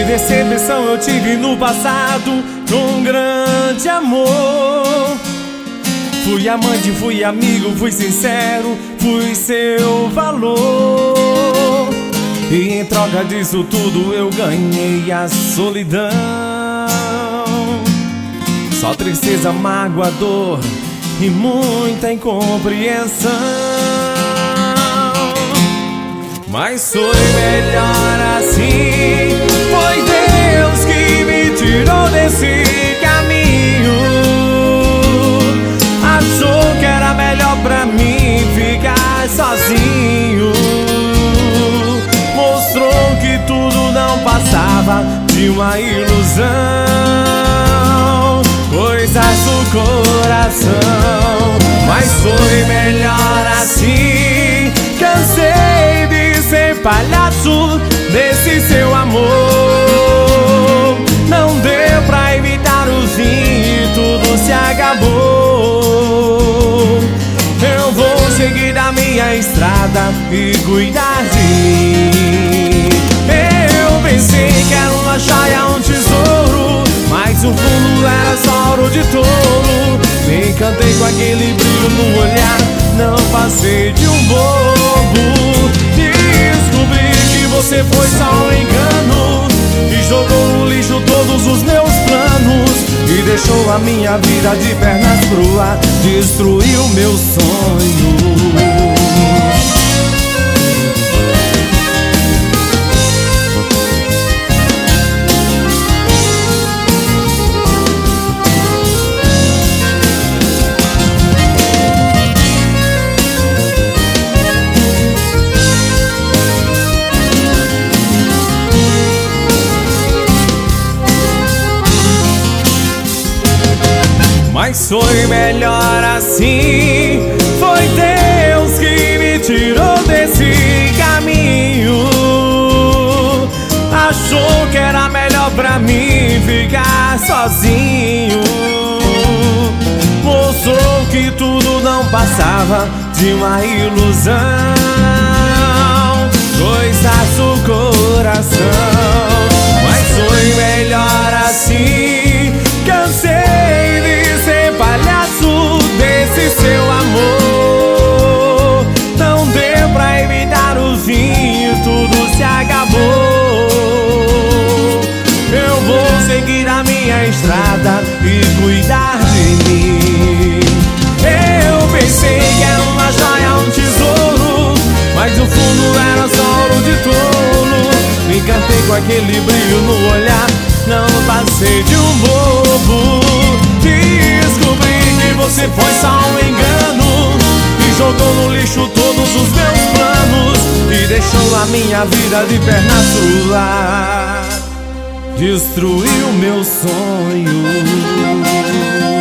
decepção eu tive no passado com grande amor. Fui amante, fui amigo, fui sincero, fui seu valor. E em troca disso tudo eu ganhei a solidão. Só tristeza, mágoa, dor e muita incompreensão. Mas foi melhor assim. Foi Deus que me tirou desse caminho. Achou que era melhor pra mim ficar sozinho. Mostrou que tudo não passava de uma ilusão, coisas do coração. Mas foi melhor assim. Cansei de ser palhaço desse seu amor. Não deu pra evitar o fim e tudo se acabou. Eu vou seguir a minha estrada e cuidar de mim. Eu pensei que era uma joia, um tesouro, mas o fundo era só ouro de tolo. Me encantei com aquele brilho no olhar, não passei de um bobo. Descobri que você foi só um engano e jogou no lixo todos os meus planos e deixou a minha vida de pernas pro ar, destruiu meu sonho. Mas foi melhor assim. Foi Deus que me tirou desse caminho. Achou que era melhor pra mim ficar sozinho. Mostrou que tudo não passava de uma ilusão, coisas do coração. Mas foi melhor assim. Cansei de ser palhaço desse seu amor. Não deu pra evitar o fim e tudo se acabou. Eu vou seguir a minha estrada e cuidar de mim. Eu pensei que era uma joia, um tesouro, mas o fundo era só ouro de tolo. Me encantei com aquele brilho no olhar, não passei de um bobo. Descobri que você foi só um engano e jogou no lixo todos os meus planos e deixou a minha vida de pernas pro ar, destruiu meu sonho.